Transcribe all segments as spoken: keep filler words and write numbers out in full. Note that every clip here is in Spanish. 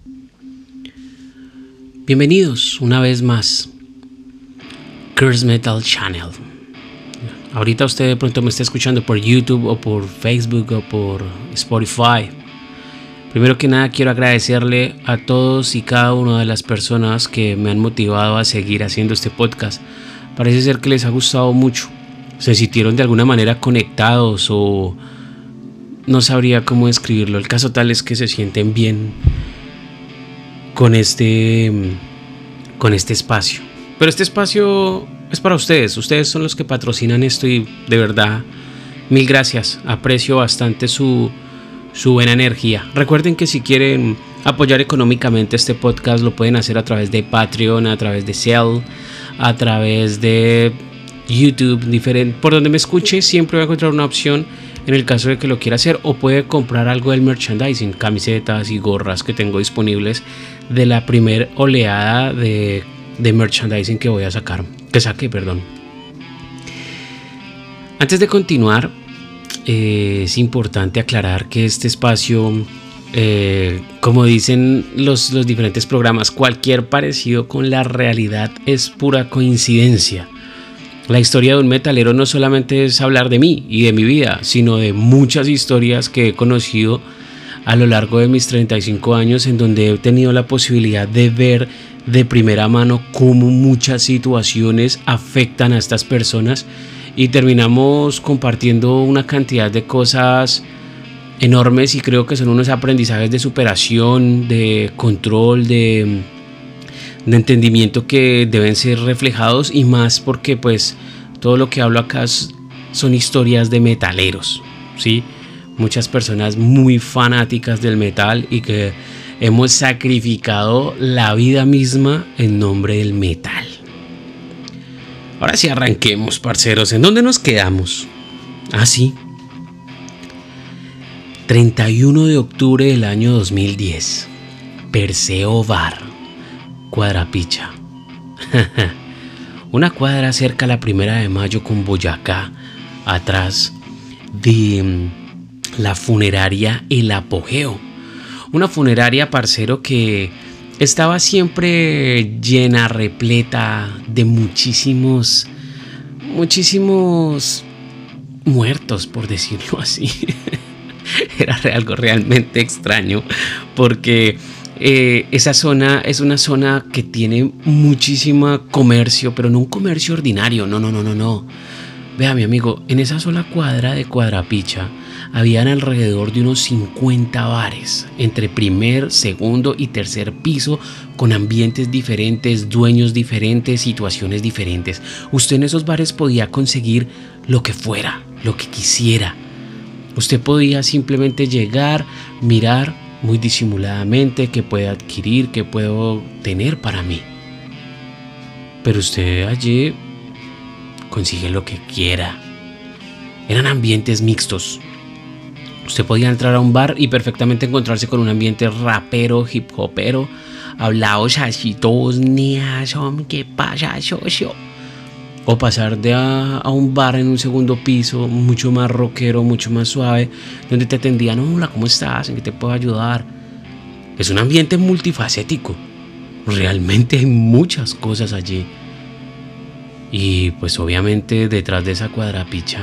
Bienvenidos una vez más, Curse Metal Channel. Ahorita usted de pronto me está escuchando por YouTube o por Facebook o por Spotify. Primero que nada quiero agradecerle a todos y cada una de las personas que me han motivado a seguir haciendo este podcast. Parece ser que les ha gustado mucho. Se sintieron de alguna manera conectados o no sabría cómo describirlo. El caso tal es que se sienten bien con este, con este espacio. Pero este espacio es para ustedes. Ustedes son los que patrocinan esto y de verdad, mil gracias. Aprecio bastante su, su buena energía. Recuerden que si quieren apoyar económicamente este podcast lo pueden hacer a través de Patreon, a través de Zelle, a través de YouTube, diferente, por donde me escuche siempre voy a encontrar una opción en el caso de que lo quiera hacer, o puede comprar algo del merchandising, camisetas y gorras que tengo disponibles de la primer oleada de, de merchandising que voy a sacar, que saque, perdón. Antes de continuar, eh, es importante aclarar que este espacio, eh, como dicen los, los diferentes programas, cualquier parecido con la realidad es pura coincidencia. La historia de un metalero no solamente es hablar de mí y de mi vida, sino de muchas historias que he conocido a lo largo de mis treinta y cinco años, en donde he tenido la posibilidad de ver de primera mano cómo muchas situaciones afectan a estas personas y terminamos compartiendo una cantidad de cosas enormes, y creo que son unos aprendizajes de superación, de control, de... de entendimiento que deben ser reflejados, y más porque pues todo lo que hablo acá son historias de metaleros, ¿sí? Muchas personas muy fanáticas del metal y que hemos sacrificado la vida misma en nombre del metal. Ahora sí arranquemos, parceros. ¿En dónde nos quedamos? Ah, sí. treinta y uno de octubre del año dos mil diez. Perseo Bar, Cuadrapicha. Una cuadra cerca a la primera de mayo con Boyacá, atrás de la funeraria El Apogeo. Una funeraria, parcero, que estaba siempre llena, repleta de muchísimos, muchísimos muertos, por decirlo así. Era algo realmente extraño porque Eh, esa zona es una zona que tiene muchísimo comercio, pero no un comercio ordinario, no, no, no, no, no. Vea, mi amigo, en esa sola cuadra de Cuadrapicha habían alrededor de unos cincuenta bares, entre primer, segundo y tercer piso, con ambientes diferentes, dueños diferentes, situaciones diferentes. Usted en esos bares podía conseguir lo que fuera, lo que quisiera. Usted podía simplemente llegar, mirar muy disimuladamente qué puede adquirir, qué puedo tener para mí. Pero usted allí consigue lo que quiera. Eran ambientes mixtos. Usted podía entrar a un bar y perfectamente encontrarse con un ambiente rapero, hip hopero, hablaos así todos, ¿qué pasa, socio? O pasar de a, a un bar en un segundo piso, mucho más rockero, mucho más suave, donde te atendían, hola, ¿cómo estás? ¿En qué te puedo ayudar? Es un ambiente multifacético. Realmente hay muchas cosas allí. Y pues obviamente detrás de esa Cuadrapicha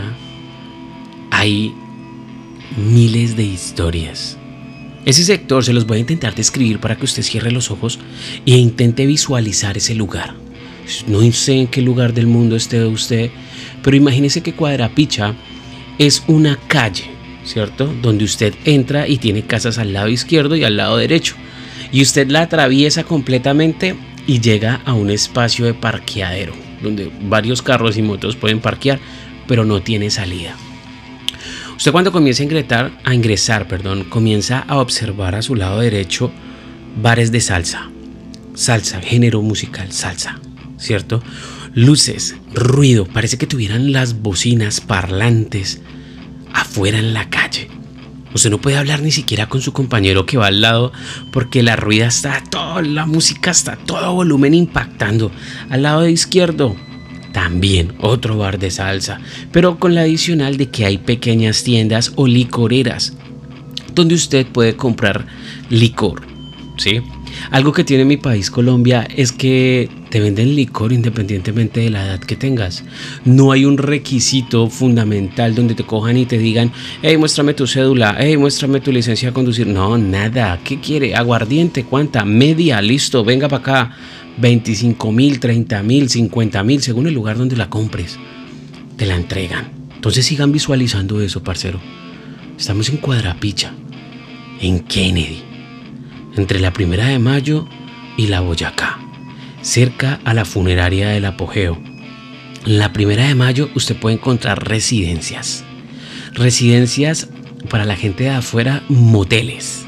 hay miles de historias. Ese sector se los voy a intentar describir para que usted cierre los ojos e intente visualizar ese lugar. No sé en qué lugar del mundo esté usted, pero imagínese que Cuadrapicha es una calle, ¿cierto? Donde usted entra y tiene casas al lado izquierdo y al lado derecho. Y usted la atraviesa completamente y llega a un espacio de parqueadero, donde varios carros y motos pueden parquear, pero no tiene salida. Usted cuando comienza a ingresar, a ingresar, perdón, comienza a observar a su lado derecho bares de salsa. Salsa, género musical, salsa. ¿Cierto? Luces, ruido, parece que tuvieran las bocinas parlantes afuera en la calle. Usted no puede hablar ni siquiera con su compañero que va al lado porque la ruida está, toda la música está a todo volumen impactando. Al lado de izquierdo también otro bar de salsa, pero con la adicional de que hay pequeñas tiendas o licoreras donde usted puede comprar licor, ¿sí? Algo que tiene mi país, Colombia, es que te venden licor independientemente de la edad que tengas. No hay un requisito fundamental donde te cojan y te digan, hey, muéstrame tu cédula, hey, muéstrame tu licencia de conducir. No, nada. ¿Qué quiere? Aguardiente, ¿cuánta? Media, listo, venga para acá. veinticinco mil, treinta mil, cincuenta mil, según el lugar donde la compres. Te la entregan. Entonces sigan visualizando eso, parcero. Estamos en Cuadrapicha, en Kennedy, entre la Primera de Mayo y la Boyacá, cerca a la funeraria del Apogeo. En la Primera de Mayo usted puede encontrar residencias. Residencias para la gente de afuera, moteles.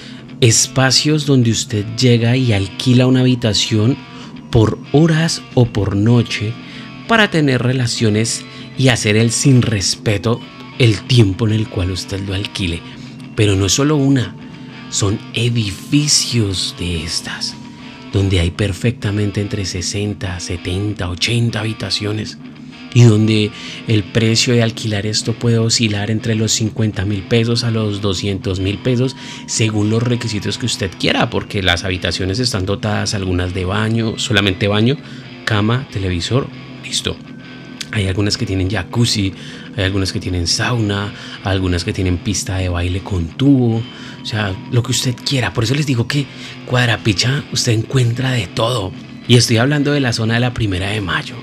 Espacios donde usted llega y alquila una habitación por horas o por noche para tener relaciones y hacer el sin respeto el tiempo en el cual usted lo alquile. Pero no es solo una, son edificios de estas, donde hay perfectamente entre sesenta, setenta, ochenta habitaciones y donde el precio de alquilar esto puede oscilar entre los cincuenta mil pesos a los doscientos mil pesos según los requisitos que usted quiera, porque las habitaciones están dotadas algunas de baño, solamente baño, cama, televisor, listo. Hay algunas que tienen jacuzzi, hay algunas que tienen sauna, algunas que tienen pista de baile con tubo, o sea, lo que usted quiera. Por eso les digo que Cuadrapicha usted encuentra de todo. Y estoy hablando de la zona de la Primera de Mayo.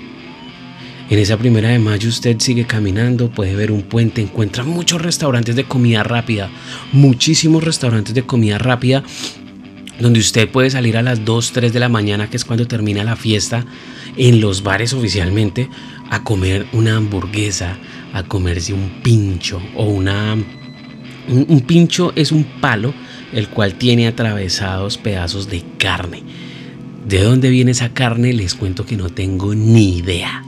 En esa Primera de Mayo usted sigue caminando, puede ver un puente, encuentra muchos restaurantes de comida rápida, muchísimos restaurantes de comida rápida, donde usted puede salir a las dos, tres de la mañana, que es cuando termina la fiesta, en los bares oficialmente, a comer una hamburguesa, a comerse un pincho o una... Un, un pincho es un palo el cual tiene atravesados pedazos de carne. ¿De dónde viene esa carne? Les cuento que no tengo ni idea.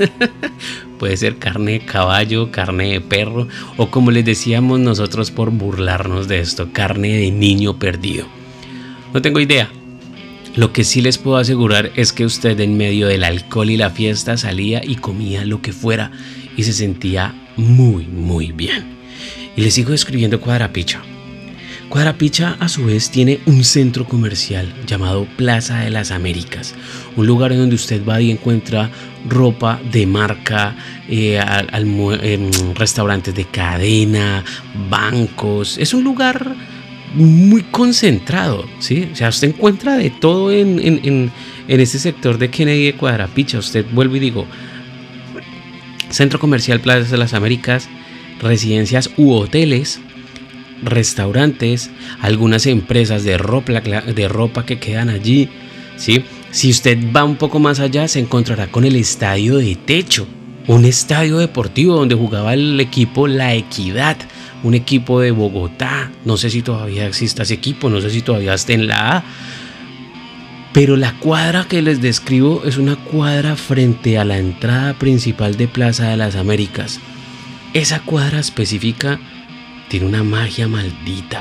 Puede ser carne de caballo, carne de perro o, como les decíamos nosotros por burlarnos de esto, carne de niño perdido. No tengo idea. Lo que sí les puedo asegurar es que usted, en medio del alcohol y la fiesta, salía y comía lo que fuera y se sentía muy muy bien. Y les sigo describiendo Cuadrapicha. Cuadrapicha a su vez tiene un centro comercial llamado Plaza de las Américas, un lugar en donde usted va y encuentra ropa de marca, eh, al, al, eh, restaurantes de cadena, bancos. Es un lugar muy concentrado, ¿sí? O sea, usted encuentra de todo en, en, en, en este sector de Kennedy de Cuadrapicha. Usted vuelve y digo, centro comercial Plaza de las Américas, residencias u hoteles, restaurantes, algunas empresas de ropa, de ropa que quedan allí, ¿sí? Si usted va un poco más allá, se encontrará con el estadio de techo, un estadio deportivo donde jugaba el equipo La Equidad, un equipo de Bogotá. No sé si todavía exista ese equipo, no sé si todavía está en la A, pero la cuadra que les describo es una cuadra frente a la entrada principal de Plaza de las Américas. Esa cuadra específica tiene una magia maldita.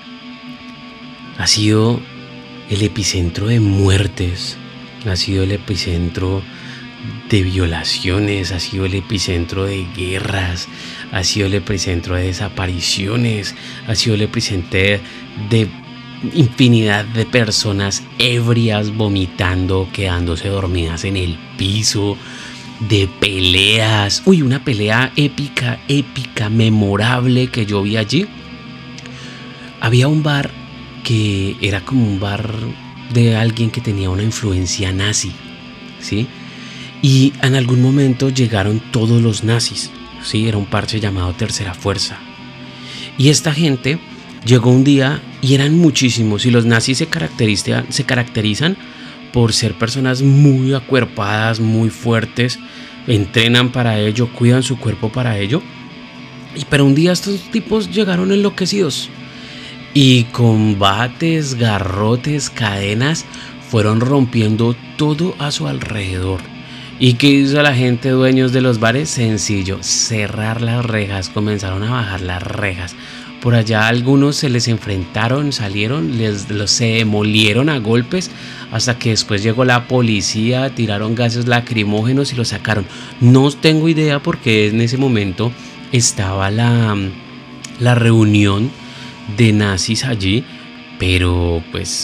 Ha sido el epicentro de muertes, ha sido el epicentro de violaciones, ha sido el epicentro de guerras, ha sido el epicentro de desapariciones, ha sido el epicentro de infinidad de personas ebrias vomitando, quedándose dormidas en el piso, de peleas. Uy, una pelea épica, épica, memorable que yo vi allí. Había un bar que era como un bar de alguien que tenía una influencia nazi, ¿sí? Y en algún momento llegaron todos los nazis, ¿sí? Era un parche llamado Tercera Fuerza. Y esta gente llegó un día y eran muchísimos. Y los nazis se caracterizan, se caracterizan por ser personas muy acuerpadas, muy fuertes, entrenan para ello, cuidan su cuerpo para ello. Y pero un día estos tipos llegaron enloquecidos y con bates, garrotes, cadenas fueron rompiendo todo a su alrededor. ¿Y qué hizo la gente, dueños de los bares? Sencillo, cerrar las rejas. Comenzaron a bajar las rejas. Por allá algunos se les enfrentaron, salieron, les, los, se demolieron a golpes, hasta que después llegó la policía, tiraron gases lacrimógenos y los sacaron. No tengo idea porque en ese momento estaba la, la reunión de nazis allí, pero pues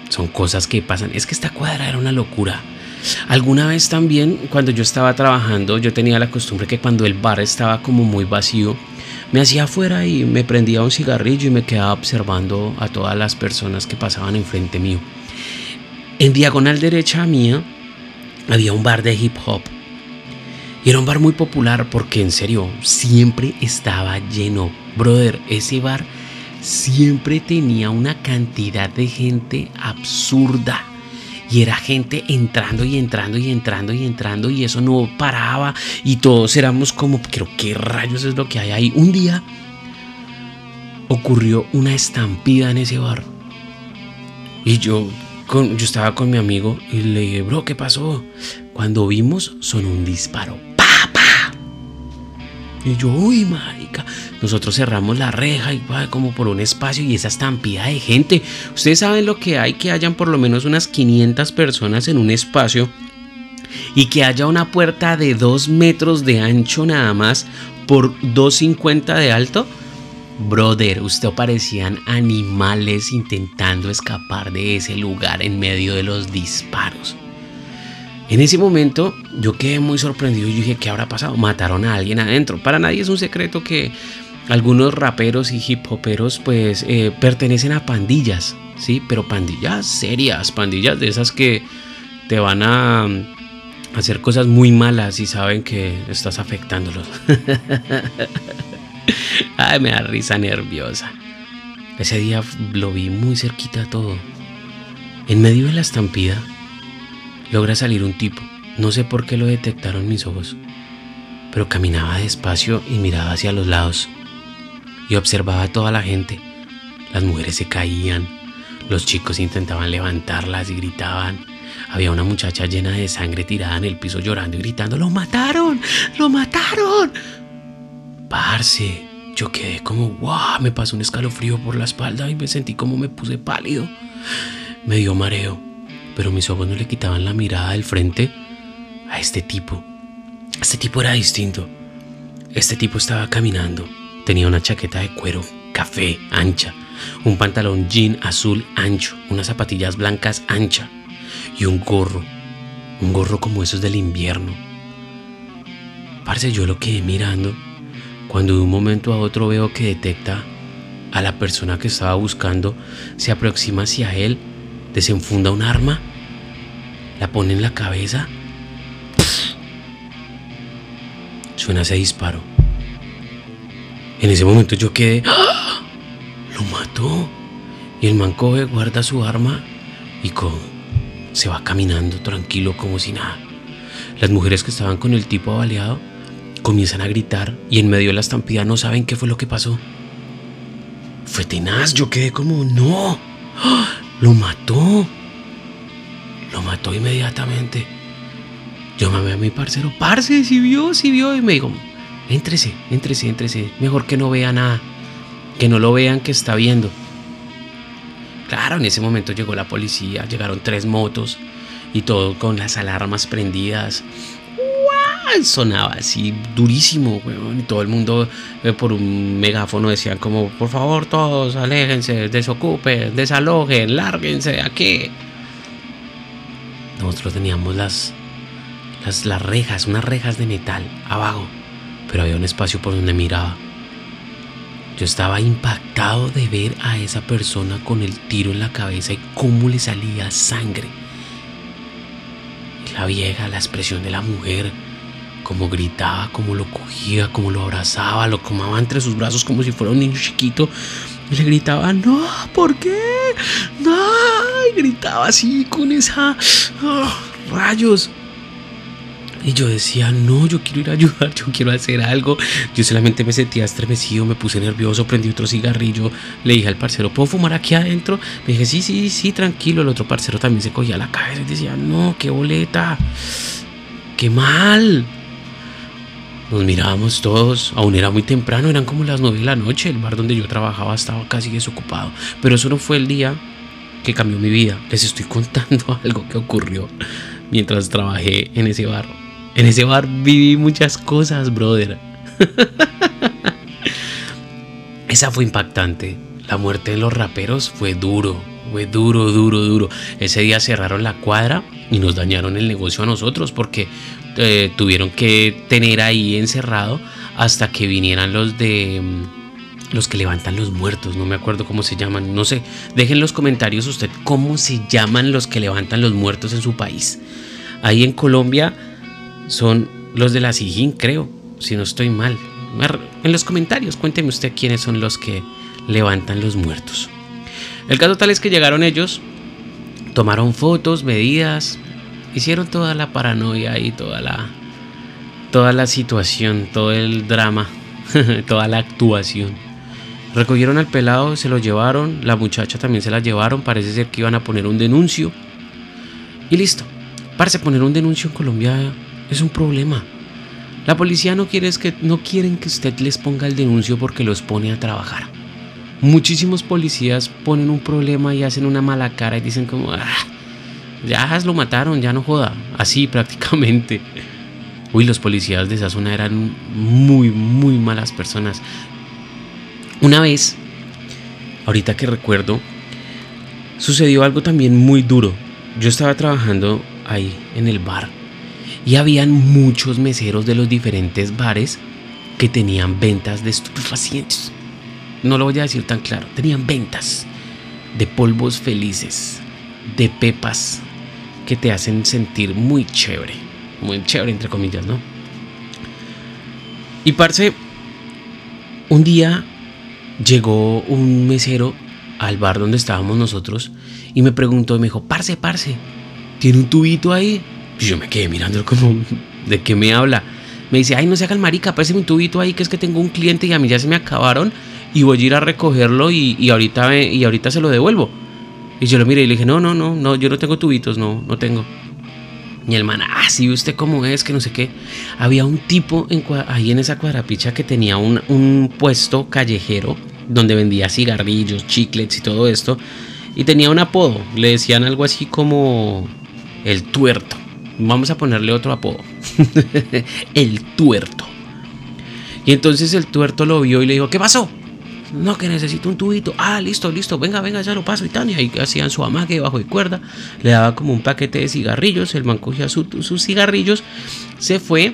son cosas que pasan. Es que esta cuadra era una locura. Alguna vez también, cuando yo estaba trabajando, yo tenía la costumbre que cuando el bar estaba como muy vacío, me hacía afuera y me prendía un cigarrillo y me quedaba observando a todas las personas que pasaban enfrente mío. En diagonal derecha mía había un bar de hip hop. Y era un bar muy popular porque, en serio, siempre estaba lleno. Brother, ese bar siempre tenía una cantidad de gente absurda. Y era gente entrando y entrando y entrando y entrando y eso no paraba. Y todos éramos como, pero ¿qué rayos es lo que hay ahí? Un día ocurrió una estampida en ese bar. Y yo, con, yo estaba con mi amigo y le dije, bro, ¿qué pasó? Cuando vimos, sonó un disparo. ¡Pa, pa! Y yo, uy, marica. Nosotros cerramos la reja y va como por un espacio y esa estampida de gente. Ustedes saben lo que hay, que hayan por lo menos unas quinientas personas en un espacio y que haya una puerta de dos metros de ancho nada más por dos cincuenta de alto. Brother, usted parecían animales intentando escapar de ese lugar en medio de los disparos. En ese momento yo quedé muy sorprendido y dije, ¿qué habrá pasado? Mataron a alguien adentro. Para nadie es un secreto que algunos raperos y hip hoperos pues eh, pertenecen a pandillas, ¿sí? Pero pandillas serias, pandillas de esas que te van a hacer cosas muy malas y saben que estás afectándolos. Ay, me da risa nerviosa. Ese día lo vi muy cerquita todo. En medio de la estampida logra salir un tipo. No sé por qué lo detectaron mis ojos, pero caminaba despacio y miraba hacia los lados. Y observaba a toda la gente. Las mujeres se caían, los chicos intentaban levantarlas y gritaban. Había una muchacha llena de sangre tirada en el piso llorando y gritando, ¡lo mataron! ¡Lo mataron! Parce, yo quedé como, ¡guau! Me pasó un escalofrío por la espalda y me sentí como me puse pálido. Me dio mareo, pero mis ojos no le quitaban la mirada del frente a este tipo. Este tipo era distinto. Este tipo estaba caminando. Tenía una chaqueta de cuero café ancha, un pantalón jean azul ancho, unas zapatillas blancas ancha y un gorro, un gorro como esos del invierno. Parce, yo lo quedé mirando cuando de un momento a otro veo que detecta a la persona que estaba buscando, se aproxima hacia él, desenfunda un arma, la pone en la cabeza. Suena ese disparo. En ese momento yo quedé, ¡ah! Lo mató. Y el man coge, guarda su arma y con, se va caminando tranquilo como si nada. Las mujeres que estaban con el tipo abaleado comienzan a gritar y en medio de la estampida no saben qué fue lo que pasó. Fue tenaz, yo quedé como, no, ¡ah! Lo mató. Lo mató inmediatamente. Llamé a mi parcero, parce, si vio, si vio, y me dijo, Éntrese, éntrese, éntrese. Mejor que no vea nada. Que no lo vean que está viendo. Claro, en ese momento llegó la policía. Llegaron tres motos. Y todo con las alarmas prendidas. ¡Uah! Sonaba así durísimo, weón. Y todo el mundo eh, por un megáfono decían como, por favor todos, aléjense, desocupen, desalojen, lárguense de aquí. Nosotros teníamos las, las, las rejas, unas rejas de metal abajo. Pero había un espacio por donde miraba. Yo estaba impactado de ver a esa persona con el tiro en la cabeza y cómo le salía sangre. Y la vieja, la expresión de la mujer, cómo gritaba, cómo lo cogía, cómo lo abrazaba, lo tomaba entre sus brazos como si fuera un niño chiquito. Y le gritaba, no, ¿por qué? No, y gritaba así con esa, oh, rayos. Y yo decía, no, yo quiero ir a ayudar, yo quiero hacer algo. Yo solamente me sentía estremecido, me puse nervioso, prendí otro cigarrillo. Le dije al parcero, ¿puedo fumar aquí adentro? Me dije, sí, sí, sí, tranquilo. El otro parcero también se cogía la cabeza y decía, no, qué boleta, qué mal. Nos mirábamos todos, aún era muy temprano, eran como las nueve de la noche. El bar donde yo trabajaba estaba casi desocupado. Pero eso no fue el día que cambió mi vida. Les estoy contando algo que ocurrió mientras trabajé en ese bar. En ese bar viví muchas cosas, brother. Esa fue impactante. La muerte de los raperos fue duro. Fue duro, duro, duro. Ese día cerraron la cuadra y nos dañaron el negocio a nosotros porque eh, tuvieron que tener ahí encerrado hasta que vinieran los de los que levantan los muertos. No me acuerdo cómo se llaman. No sé. Dejen en los comentarios usted cómo se llaman los que levantan los muertos en su país. Ahí en Colombia son los de la Sijín, creo, si no estoy mal. En los comentarios cuénteme usted quiénes son los que levantan los muertos. El caso tal es que llegaron ellos, tomaron fotos, medidas, hicieron toda la paranoia y toda la, toda la situación, todo el drama, toda la actuación. Recogieron al pelado, se lo llevaron, la muchacha también se la llevaron, parece ser que iban a poner un denuncio. Y listo. Parce, poner un denuncio en Colombia es un problema. La policía no quiere es que, no quieren que usted les ponga el denuncio porque los pone a trabajar. Muchísimos policías ponen un problema y hacen una mala cara y dicen como, ah, ya lo mataron, ya no joda. Así prácticamente. Uy, los policías de esa zona eran muy, muy malas personas. Una vez, ahorita que recuerdo, sucedió algo también muy duro. Yo estaba trabajando ahí en el bar y habían muchos meseros de los diferentes bares que tenían ventas de estupefacientes. No lo voy a decir tan claro. Tenían ventas de polvos felices, de pepas que te hacen sentir muy chévere. Muy chévere, entre comillas, ¿no? Y parce, un día llegó un mesero al bar donde estábamos nosotros y me preguntó y me dijo, parce, parce, ¿tiene un tubito ahí? Y yo me quedé mirando como, ¿de qué me habla? Me dice, ay, no se haga el marica, páseme un tubito ahí que es que tengo un cliente y a mí ya se me acabaron y voy a ir a recogerlo y, y, ahorita, y ahorita se lo devuelvo. Y yo lo miré y le dije, no, no, no, no, yo no tengo tubitos, no, no tengo. Y el man, ah, sí, usted cómo es, que no sé qué. Había un tipo en, ahí en esa cuadrapicha que tenía un, un puesto callejero donde vendía cigarrillos, chiclets y todo esto. Y tenía un apodo, le decían algo así como el tuerto. Vamos a ponerle otro apodo. El tuerto. Y entonces el tuerto lo vio y le dijo, ¿qué pasó? No, que necesito un tubito. Ah, listo, listo, venga, venga, ya lo paso y tal. Y ahí hacían su amague bajo de cuerda. Le daba como un paquete de cigarrillos. El man cogía su, sus cigarrillos. Se fue.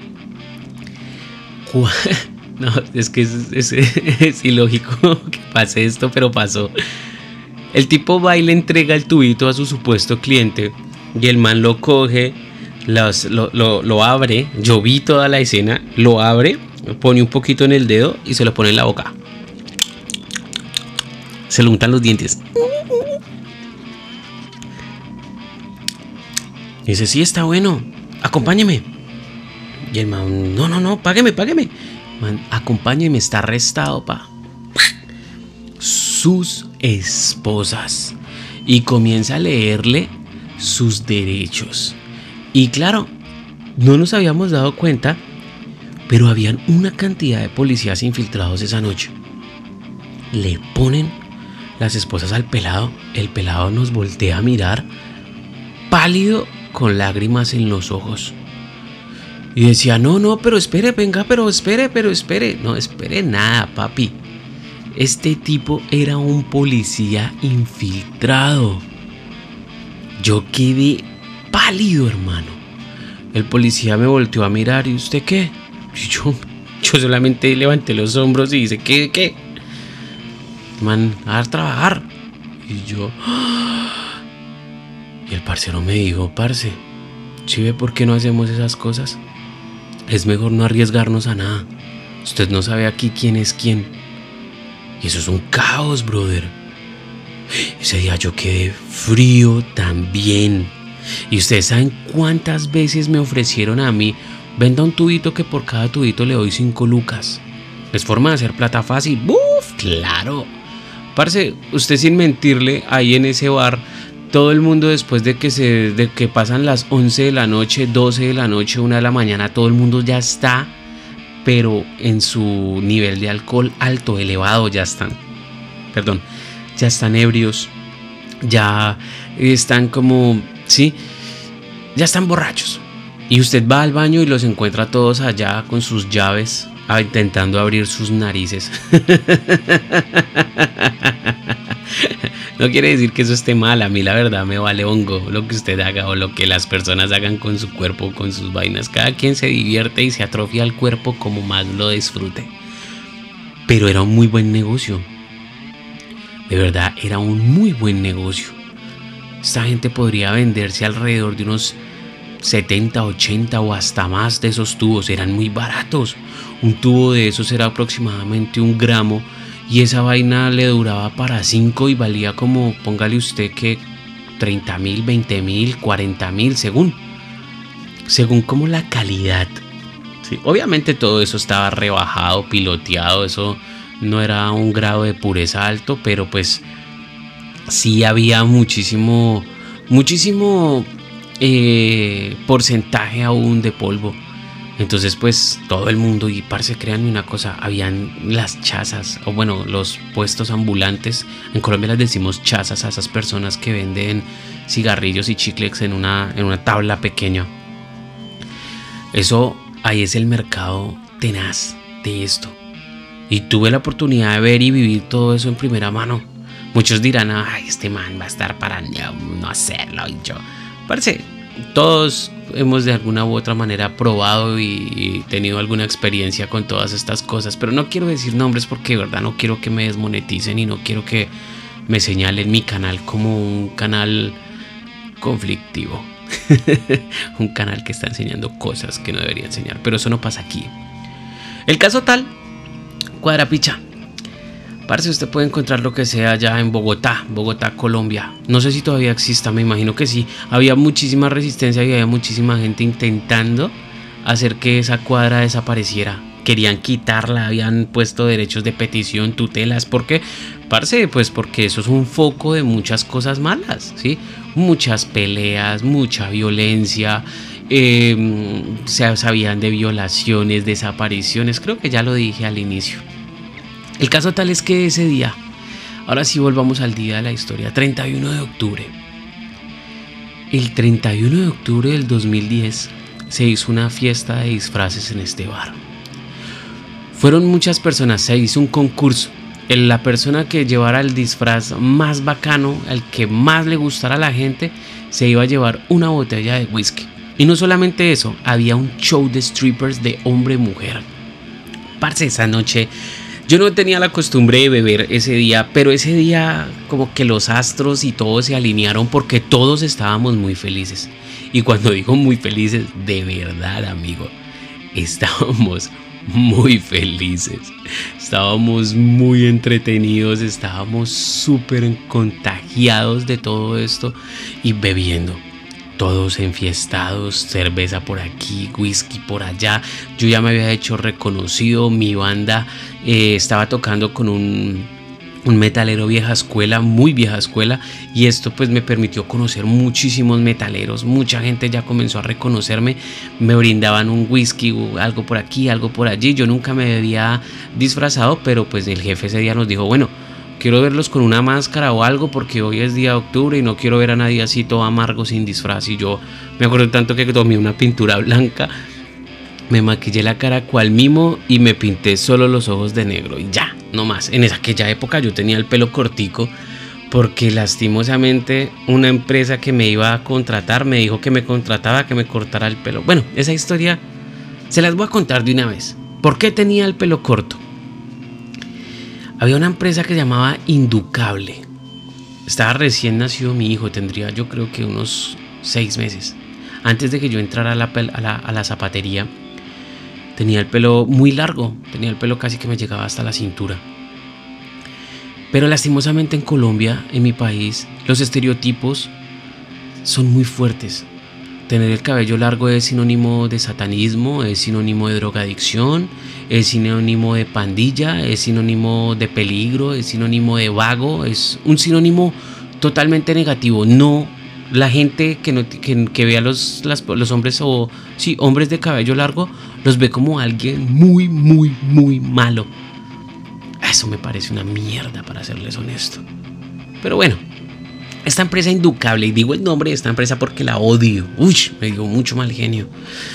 No, es que es, es, es ilógico que pase esto, pero pasó. El tipo va y le entrega el tubito a su supuesto cliente. Y el man lo coge, los, lo, lo, lo abre. Yo vi toda la escena. Lo abre, pone un poquito en el dedo y se lo pone en la boca. Se le untan los dientes. Y dice, sí, está bueno, acompáñeme. Y el man, no, no, no, págueme, págueme. Man, acompáñeme, está arrestado, pa. Sus esposas. Y comienza a leerle sus derechos. Y claro, no nos habíamos dado cuenta, pero habían una cantidad de policías infiltrados esa noche. Le ponen las esposas al pelado. El pelado nos voltea a mirar, pálido, con lágrimas en los ojos. Y decía, no, no, pero espere, venga, pero espere, pero espere. No, espere nada, papi. Este tipo era un policía infiltrado. Yo quedé pálido, hermano. El policía me volteó a mirar, ¿y usted qué? Y yo, yo solamente levanté los hombros y dice, ¿qué, qué? Man, a dar trabajar. Y yo, ¡ah! Y el parcero me dijo, parce, ¿sí ve por qué no hacemos esas cosas? Es mejor no arriesgarnos a nada. Usted no sabe aquí quién es quién. Y eso es un caos, brother. Ese día yo quedé frío también. Y ustedes saben cuántas veces me ofrecieron a mí, venda un tubito que por cada tubito le doy cinco lucas. Es forma de hacer plata fácil. ¡Buf! Claro. Parce, usted sin mentirle, ahí en ese bar, todo el mundo después de que se de que pasan las once de la noche, doce de la noche, una de la mañana, todo el mundo ya está, pero en su nivel de alcohol alto, elevado, ya están. Perdón, ya están ebrios, ya están como, sí, ya están borrachos. Y usted va al baño y los encuentra todos allá con sus llaves, intentando abrir sus narices. No quiere decir que eso esté mal, a mí la verdad me vale hongo lo que usted haga o lo que las personas hagan con su cuerpo, con sus vainas. Cada quien se divierte y se atrofia el cuerpo como más lo disfrute. Pero era un muy buen negocio. De verdad, era un muy buen negocio. Esta gente podría venderse alrededor de unos setenta, ochenta o hasta más de esos tubos. Eran muy baratos. Un tubo de esos era aproximadamente un gramo. Y esa vaina le duraba para cinco y valía como, póngale usted que treinta mil, veinte mil, cuarenta mil, según. Según como la calidad. Sí, obviamente todo eso estaba rebajado, piloteado. Eso no era un grado de pureza alto, pero pues sí había muchísimo, muchísimo eh, porcentaje aún de polvo. Entonces pues todo el mundo, y parce, créanme una cosa, habían las chazas, o bueno, los puestos ambulantes, en Colombia les decimos chazas a esas personas que venden cigarrillos y chicles en una, en una tabla pequeña. Eso, ahí es el mercado tenaz de esto. Y tuve la oportunidad de ver y vivir todo eso en primera mano. Muchos dirán, ay, este man va a estar para no, no hacerlo, y yo, parce, todos hemos de alguna u otra manera probado y, y tenido alguna experiencia con todas estas cosas, pero no quiero decir nombres porque de verdad no quiero que me desmoneticen y no quiero que me señalen mi canal como un canal conflictivo. Un canal que está enseñando cosas que no debería enseñar, pero eso no pasa aquí. El caso tal, Cuadrapicha. Parce, usted puede encontrar lo que sea allá en Bogotá, Bogotá, Colombia. No sé si todavía exista, me imagino que sí. Había muchísima resistencia y había muchísima gente intentando hacer que esa cuadra desapareciera. Querían quitarla, habían puesto derechos de petición, tutelas. ¿Por qué? Parce, pues porque eso es un foco de muchas cosas malas, ¿sí? Muchas peleas, mucha violencia. Eh, se sabían de violaciones, desapariciones. Creo que ya lo dije al inicio. El caso tal es que ese día, ahora sí volvamos al día de la historia, treinta y uno de octubre. El treinta y uno de octubre del dos mil diez se hizo una fiesta de disfraces en este bar. Fueron muchas personas, se hizo un concurso. La persona que llevara el disfraz más bacano, el que más le gustara a la gente, se iba a llevar una botella de whisky. Y no solamente eso, había un show de strippers de hombre-mujer. Parce, esa noche yo no tenía la costumbre de beber ese día, pero ese día como que los astros y todos se alinearon porque todos estábamos muy felices. Y cuando digo muy felices, de verdad, amigo, estábamos muy felices. Estábamos muy entretenidos, estábamos súper contagiados de todo esto y bebiendo. Todos enfiestados, cerveza por aquí, whisky por allá. Yo ya me había hecho reconocido, mi banda eh, estaba tocando con un, un metalero vieja escuela, muy vieja escuela, y esto pues me permitió conocer muchísimos metaleros. Mucha gente ya comenzó a reconocerme, me brindaban un whisky, algo por aquí, algo por allí. Yo nunca me había disfrazado, pero pues el jefe ese día nos dijo, bueno, quiero verlos con una máscara o algo porque hoy es día de octubre y no quiero ver a nadie así todo amargo sin disfraz. Y yo me acuerdo tanto que tomé una pintura blanca, me maquillé la cara cual mimo y me pinté solo los ojos de negro y ya, no más. En aquella época yo tenía el pelo cortico porque lastimosamente una empresa que me iba a contratar me dijo que me contrataba, que me cortara el pelo. Bueno, esa historia se las voy a contar de una vez. ¿Por qué tenía el pelo corto? Había una empresa que se llamaba Inducable. Estaba recién nacido mi hijo, tendría yo creo que unos seis meses. Antes de que yo entrara a la, a la, a la zapatería, tenía el pelo muy largo, tenía el pelo casi que me llegaba hasta la cintura. Pero lastimosamente en Colombia, en mi país, los estereotipos son muy fuertes. Tener el cabello largo es sinónimo de satanismo, es sinónimo de drogadicción, es sinónimo de pandilla, es sinónimo de peligro, es sinónimo de vago, es un sinónimo totalmente negativo. No, la gente que, no, que, que ve a los, las, los hombres o sí, hombres de cabello largo los ve como alguien muy, muy, muy malo. Eso me parece una mierda, para serles honesto. Pero bueno, esta empresa Inducable, y digo el nombre de esta empresa porque la odio. Uy, me dio mucho mal genio.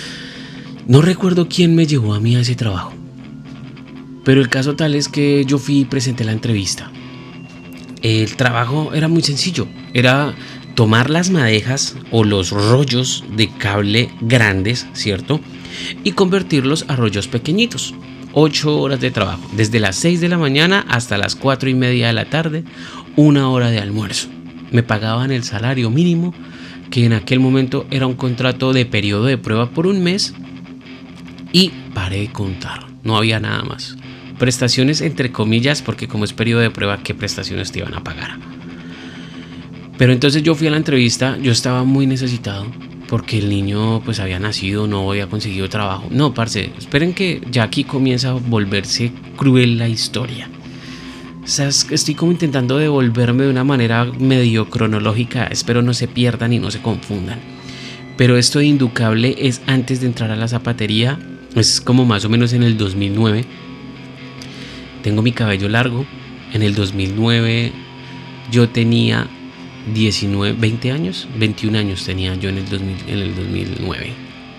No recuerdo quién me llevó a mí a ese trabajo, pero el caso tal es que yo fui y presenté la entrevista. El trabajo era muy sencillo, era tomar las madejas o los rollos de cable grandes, ¿cierto? Y convertirlos a rollos pequeñitos. Ocho horas de trabajo, desde las seis de la mañana hasta las cuatro y media de la tarde, una hora de almuerzo. Me pagaban el salario mínimo, que en aquel momento era un contrato de periodo de prueba por un mes, y paré de contar, no había nada más. Prestaciones entre comillas, porque como es periodo de prueba, ¿qué prestaciones te iban a pagar? Pero entonces yo fui a la entrevista, yo estaba muy necesitado, porque el niño pues había nacido, no había conseguido trabajo. No, parce, esperen que ya aquí comienza a volverse cruel la historia. O sea, estoy como intentando devolverme de una manera medio cronológica, espero no se pierdan y no se confundan. Pero esto de Inducable es antes de entrar a la zapatería, es como más o menos en el dos mil nueve. Tengo mi cabello largo, en el dos mil nueve yo tenía diecinueve, veinte años, veintiún años tenía yo en el, dos mil, en el dos mil nueve.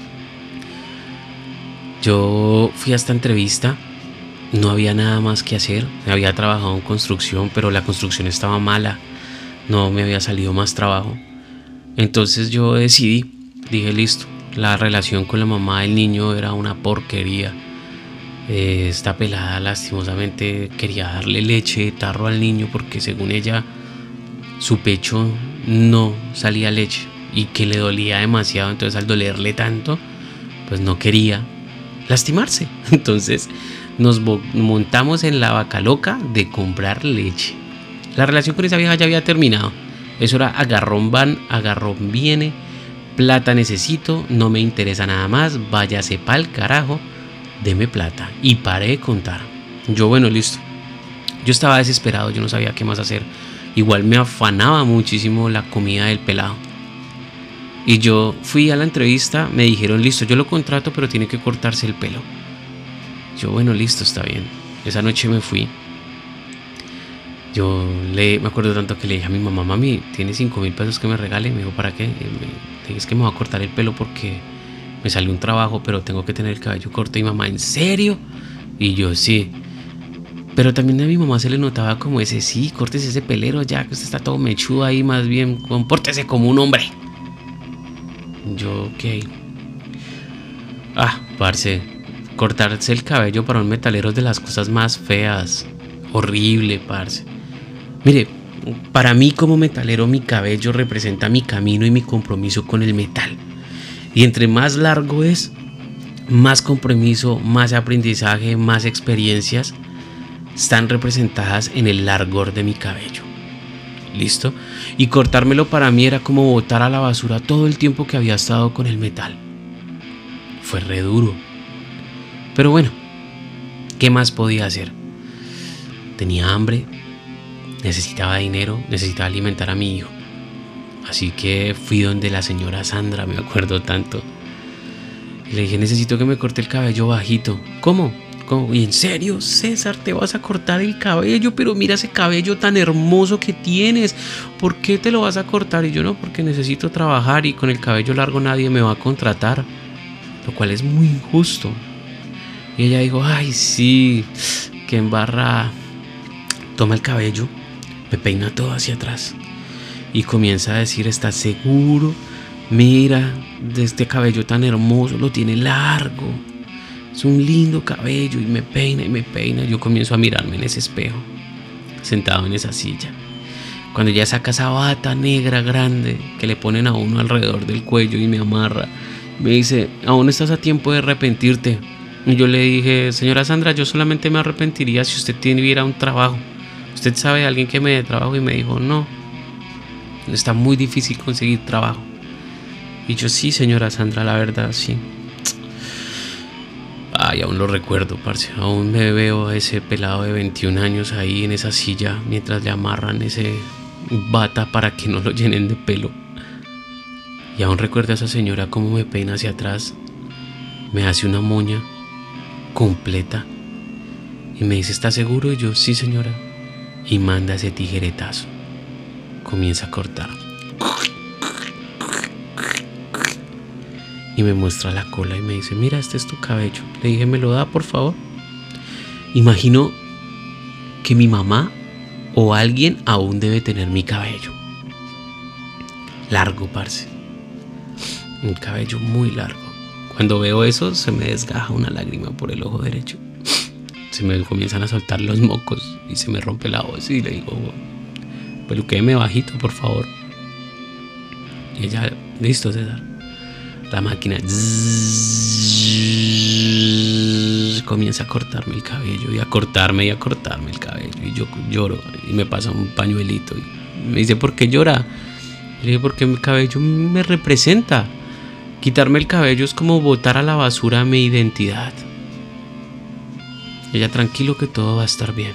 Yo fui a esta entrevista, no había nada más que hacer, había trabajado en construcción, pero la construcción estaba mala, no me había salido más trabajo. Entonces yo decidí, dije listo, la relación con la mamá del niño era una porquería. Eh, esta pelada lastimosamente quería darle leche de tarro al niño porque según ella su pecho no salía leche y que le dolía demasiado, entonces al dolerle tanto pues no quería lastimarse. Entonces nos montamos en la vaca loca de comprar leche. La relación con esa vieja ya había terminado. Eso era agarrón van, agarrón viene, plata necesito, no me interesa nada más, váyase pa'l carajo, deme plata. Y paré de contar. Yo bueno, listo. Yo estaba desesperado, yo no sabía qué más hacer. Igual me afanaba muchísimo la comida del pelado. Y yo fui a la entrevista, me dijeron listo, yo lo contrato, pero tiene que cortarse el pelo. Yo bueno, listo, está bien. Esa noche me fui. Yo le, me acuerdo tanto que le dije a mi mamá, mami, ¿tiene cinco mil pesos que me regale? Me dijo, ¿para qué? Me dije, es que me voy a cortar el pelo porque me salió un trabajo, pero tengo que tener el cabello corto. Y mamá, ¿en serio? Y yo, sí. Pero también a mi mamá se le notaba como ese, sí, córtese ese pelero ya, que usted está todo mechudo ahí, más bien, compórtese como un hombre. Yo, ok. Ah, parce, cortarse el cabello para un metalero es de las cosas más feas. Horrible, parce. Mire, para mí como metalero mi cabello representa mi camino y mi compromiso con el metal. Y entre más largo es, más compromiso, más aprendizaje, más experiencias están representadas en el largor de mi cabello. ¿Listo? Y cortármelo para mí era como botar a la basura todo el tiempo que había estado con el metal. Fue re duro. Pero bueno, ¿qué más podía hacer? Tenía hambre, necesitaba dinero, necesitaba alimentar a mi hijo. Así que fui donde la señora Sandra, me acuerdo tanto. Y le dije, necesito que me corte el cabello bajito. ¿Cómo? ¿Cómo? ¿Y en serio, César, te vas a cortar el cabello? Pero mira ese cabello tan hermoso que tienes. ¿Por qué te lo vas a cortar? Y yo, no, porque necesito trabajar y con el cabello largo nadie me va a contratar. Lo cual es muy injusto. Y ella dijo, ay, sí, qué embarrada. Toma el cabello, me peina todo hacia atrás y comienza a decir, ¿estás seguro? Mira, de este cabello tan hermoso, lo tiene largo. Es un lindo cabello y me peina y me peina. Yo comienzo a mirarme en ese espejo, sentado en esa silla. Cuando ella saca esa bata negra grande que le ponen a uno alrededor del cuello y me amarra, me dice, aún estás a tiempo de arrepentirte. Y yo le dije, señora Sandra, yo solamente me arrepentiría si usted tuviera un trabajo. ¿Usted sabe de alguien que me dé trabajo? Y me dijo, no, está muy difícil conseguir trabajo. Y yo, sí, señora Sandra, la verdad, sí. Ay, aún lo recuerdo, parce. Aún me veo a ese pelado de veintiún años ahí en esa silla mientras le amarran ese bata para que no lo llenen de pelo. Y aún recuerdo a esa señora cómo me peina hacia atrás, me hace una moña completa y me dice, ¿está seguro? Y yo, sí, señora. Y manda ese tijeretazo. Comienza a cortar. Y me muestra la cola y me dice, mira, este es tu cabello. Le dije, ¿me lo da, por favor? Imagino que mi mamá o alguien aún debe tener mi cabello. Largo, parce. Un cabello muy largo. Cuando veo eso se me desgaja una lágrima por el ojo derecho. Se me comienzan a soltar los mocos y se me rompe la voz y le digo, peluquéme bajito, por favor. Y ella, listo, César. La máquina zzz, comienza a cortarme el cabello y a cortarme y a cortarme el cabello. Y yo lloro y me pasa un pañuelito. Y me dice, ¿por qué llora? Y le digo, porque mi cabello me representa. Quitarme el cabello es como botar a la basura mi identidad. Ella, tranquilo que todo va a estar bien.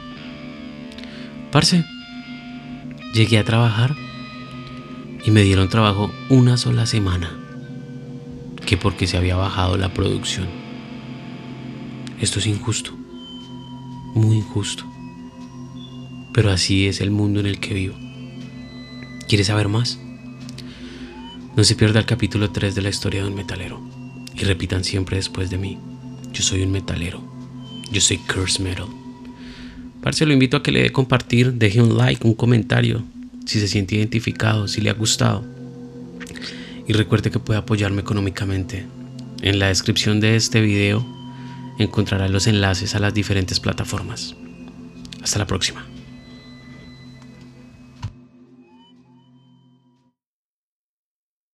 Parce, llegué a trabajar y me dieron trabajo una sola semana, que porque se había bajado la producción. Esto es injusto, muy injusto, pero así es el mundo en el que vivo. ¿Quieres saber más? No se pierda el capítulo tres de la historia de un metalero y repitan siempre después de mí: yo soy un metalero, yo soy Curse Metal. Parce, lo invito a que le dé compartir, deje un like, un comentario si se siente identificado, si le ha gustado. Y recuerde que puede apoyarme económicamente. En la descripción de este video encontrará los enlaces a las diferentes plataformas. Hasta la próxima.